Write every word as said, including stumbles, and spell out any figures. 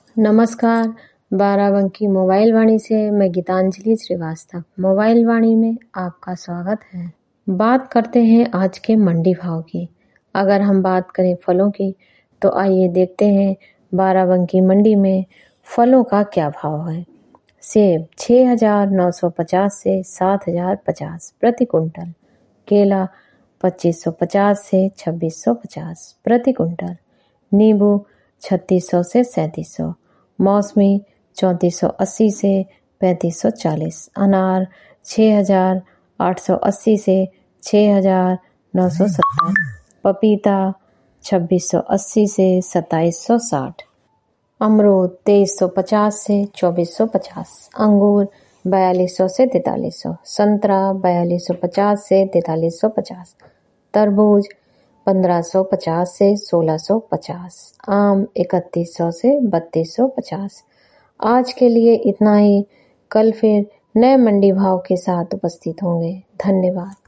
नमस्कार, बाराबंकी मोबाइल वाणी से मैं गीतांजलि श्रीवास्तव मोबाइल वाणी में आपका स्वागत है। बात करते हैं आज के मंडी भाव की। अगर हम बात करें फलों की तो आइए देखते हैं बाराबंकी मंडी में फलों का क्या भाव है। सेब छः हजार नौ सौ पचास से सात हजार पचास प्रति कुंटल, केला पच्चीस सौ पचास से छब्बीस सौ पचास प्रति कुंटल, नींबू छत्तीस सौ से सैंतीस सौ, मौसमी चौंतीस सौ अस्सी से पैंतीस सौ चालीस, अनार छः हजार आठ सौ अस्सी से छः हजार नौ सौ सत्तर, पपीता छब्बीस सौ अस्सी से सत्ताईस सौ साठ, अमरूद तेईस सौ पचास से चौबीस सौ पचास, अंगूर बयालीस सौ से तैतालीस सौ, संतरा बयालीस सौ पचास से तैतालीस सौ पचास, तरबूज पंद्रह सौ पचास से सोलह सौ पचास, आम इकतीस सौ से बत्तीस सौ पचास। आज के लिए इतना ही। कल फिर नए मंडी भाव के साथ उपस्थित होंगे। धन्यवाद।